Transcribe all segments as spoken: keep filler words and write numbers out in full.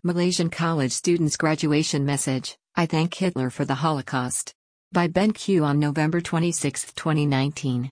Malaysian college student's graduation message, I thank Hitler for the Holocaust. By Ben Q on November twenty-sixth, twenty nineteen.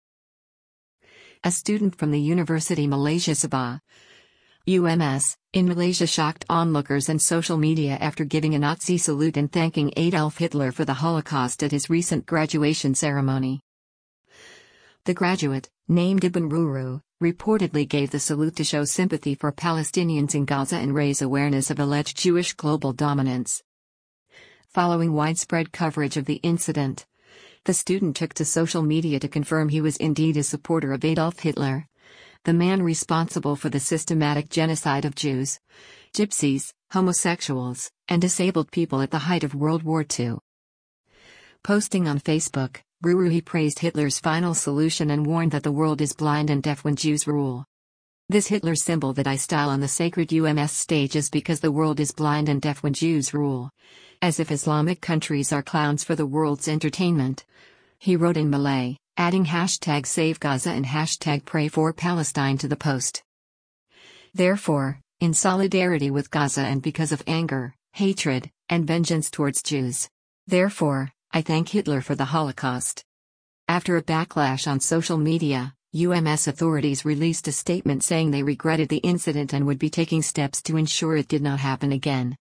A student from the University Malaysia Sabah, U M S, in Malaysia shocked onlookers and social media after giving a Nazi salute and thanking Adolf Hitler for the Holocaust at his recent graduation ceremony. The graduate, named Ibn Ruru, reportedly gave the salute to show sympathy for Palestinians in Gaza and raise awareness of alleged Jewish global dominance. Following widespread coverage of the incident, the student took to social media to confirm he was indeed a supporter of Adolf Hitler, the man responsible for the systematic genocide of Jews, Gypsies, homosexuals, and disabled people at the height of World War Two. Posting on Facebook, Ruru he praised Hitler's final solution and warned that the world is blind and deaf when Jews rule. This Hitler symbol that I style on the sacred U M S stage is because the world is blind and deaf when Jews rule. As if Islamic countries are clowns for the world's entertainment. He wrote in Malay, adding hashtag Save Gaza and hashtag Pray for Palestine to the post. Therefore, in solidarity with Gaza and because of anger, hatred, and vengeance towards Jews. Therefore, I thank Hitler for the Holocaust. After a backlash on social media, U M S authorities released a statement saying they regretted the incident and would be taking steps to ensure it did not happen again.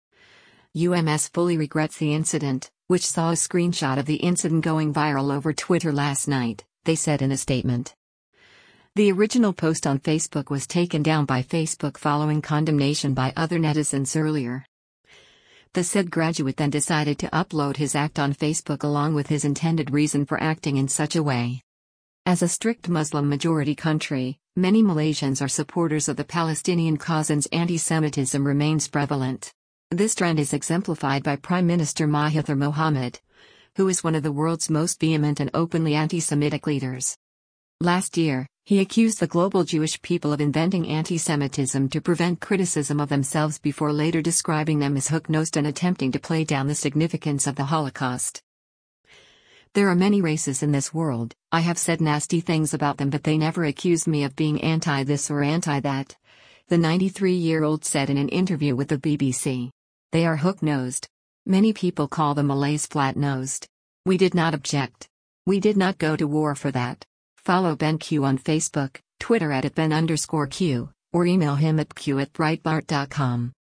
U M S fully regrets the incident, which saw a screenshot of the incident going viral over Twitter last night, they said in a statement. The original post on Facebook was taken down by Facebook following condemnation by other netizens earlier. The said graduate then decided to upload his act on Facebook along with his intended reason for acting in such a way. As a strict Muslim-majority country, many Malaysians are supporters of the Palestinian cause and anti-Semitism remains prevalent. This trend is exemplified by Prime Minister Mahathir Mohamad, who is one of the world's most vehement and openly anti-Semitic leaders. Last year, he accused the global Jewish people of inventing anti-Semitism to prevent criticism of themselves before later describing them as hook-nosed and attempting to play down the significance of the Holocaust. There are many races in this world, I have said nasty things about them but they never accused me of being anti-this or anti-that, the ninety-three-year-old said in an interview with the B B C. They are hook-nosed. Many people call the Malays flat-nosed. We did not object. We did not go to war for that. Follow Ben Q on Facebook, Twitter at, at Ben underscore Q, or email him at q at breitbart dot com.